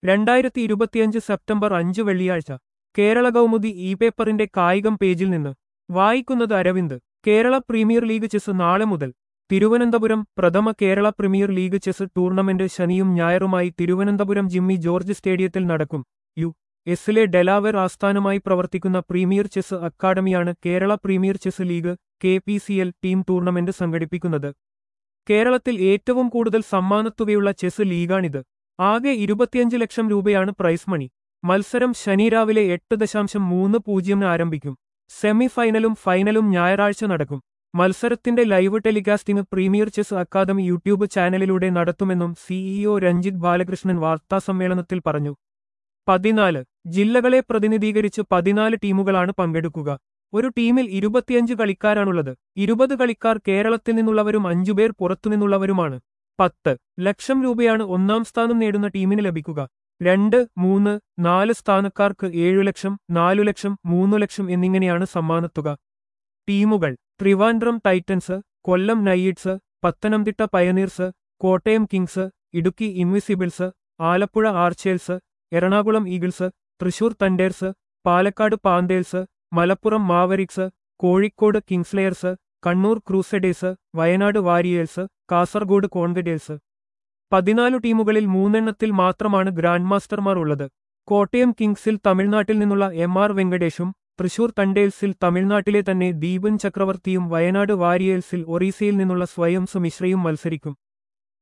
2025 September 5 വെള്ളിയാഴ്ച Kerala Kaumudi E പേപ്പറിന്റെ കായികം പേജിൽ നിന്ന് വായിക്കുന്നത് Aravind. Kerala premier league chess നാളെ മുതൽ തിരുവനന്തപുരം. പ്രഥമ Kerala premier league chess tournament ശനിയും ഞായറുമായി തിരുവനന്തപുരം ജിമ്മി ജോർജ് സ്റ്റേഡിയത്തിൽ നടക്കും. എസിലെ ഡെലാവെർ ആസ്ഥാനമായി പ്രവർത്തിക്കുന്ന പ്രീമിയർ ചെസ് അക്കാദമിയാണ് Kerala premier chess league KPCL team tournament സംഘടിപ്പിക്കുന്നത്. കേരളത്തിൽ ഏറ്റവും കൂടുതൽ സമ്മാനത്തുകയുള്ള ചെസ് ലീഗാണിത്. ആകെ 25 ലക്ഷം രൂപയാണ് പ്രൈസ് മണി. മത്സരം ശനി രാവിലെ 8:30 ആരംഭിക്കും. സെമി ഫൈനലും ഫൈനലും ഞായറാഴ്ച നടക്കും. മത്സരത്തിന്റെ live telecasting premier chess academy YouTube ചാനലിലൂടെ നടത്തുമെന്നും CEO രഞ്ജിത് ബാലകൃഷ്ണൻ വാർത്താസമ്മേളനത്തിൽ പറഞ്ഞു. 14 ജില്ലകളെ പ്രതിനിധീകരിച്ച് 14 ടീമുകളാണ് പങ്കെടുക്കുക. ഒരു ടീമിൽ 25 കളിക്കാരാണുള്ളത്. 20 കളിക്കാർ കേരളത്തിൽ നിന്നുള്ളവരും 5 പേർ പുറത്തുനിന്നുള്ളവരുമാണ്. 10 ലക്ഷം രൂപയാണ് ഒന്നാം സ്ഥാനം നേടുന്ന ടീമിന് ലഭിക്കുക. 2, 3, 4 സ്ഥാനക്കാർക്ക് 7 ലക്ഷം, 4 ലക്ഷം, 3 ലക്ഷം എന്നിങ്ങനെയാണ് സമ്മാനത്തുക. ടീമുകൾ: Trivandrum titans, Kollam knights, Pathanamthitta pioneers, Kottayam kings, Idukki invincibles, Alappuzha archers, Ernakulam eagles, Thrissur thunders, Palakkad panthers, Malappuram mavericks, Kozhikode kingslayers, Kannur crusaders, Wayanad warriors, Kasaragod കോൺഗഡേഴ്സ്. 14 ടീമുകളിൽ 3 എണ്ണത്തിൽ മാത്രമാണ് ഗ്രാൻഡ് മാസ്റ്റർമാർ ഉള്ളത്. കോട്ടയം കിങ്സിൽ തമിഴ്നാട്ടിൽ നിന്നുള്ള MR വെങ്കടേഷും, തൃശൂർ തണ്ടേഴ്സിൽ തമിഴ്നാട്ടിലെ തന്നെ ദീപൻ ചക്രവർത്തിയും, വയനാട് വാരിയേഴ്സിൽ ഒറീസയിൽ നിന്നുള്ള സ്വയംസ് മിശ്രയും മത്സരിക്കും.